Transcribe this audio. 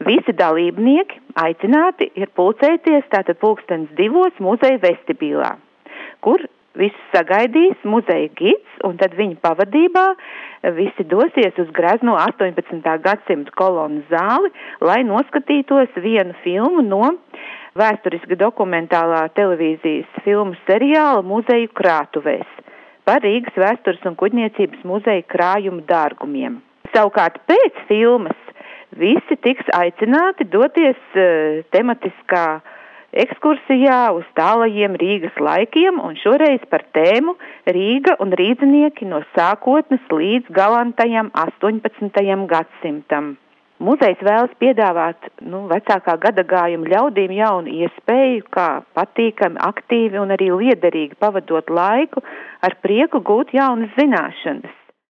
visi dalībnieki aicināti ir pulcēties tātad 2:00 muzeja vestibilā, kur visus sagaidīs muzeja gids, un tad viņa pavadībā visi dosies uz grezno 18. gadsimta kolonu zāli, lai noskatītos vienu filmu no vēsturiski dokumentālā televīzijas filmu seriāla Muzeju krātuvēs par Rīgas vēstures un kuģniecības muzeja krājumu dārgumiem. Savukārt pēc filmas visi tiks aicināti doties tematiskā ekskursijā uz tālajiem Rīgas laikiem, un šoreiz par tēmu Rīga un rīdzinieki no sākotnes līdz galantajam 18. gadsimtam. Muzejs vēlas piedāvāt vecākā gadagājuma ļaudīm jaunu iespēju, kā patīkami, aktīvi un arī liederīgi pavadot laiku, ar prieku gūt jaunas zināšanas.